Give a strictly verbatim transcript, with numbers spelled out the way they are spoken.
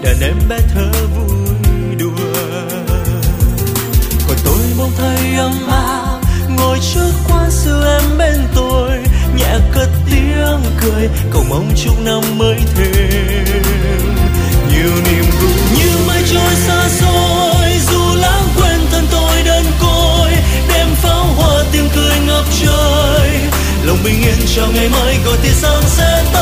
đàn em bé thơ vui đùa. Còn tôi mong thấy ấm áp ngồi trước quán xưa em bên tôi, nhẹ cất tiếng cười cầu mong chúc năm mới thêm nhiều niềm vui. Như mây trôi xa xôi dù lãng quên thân tôi đơn côi, đêm pháo hoa tiếng cười ngập trời, lòng bình yên cho ngày mai gọi tia sáng sẽ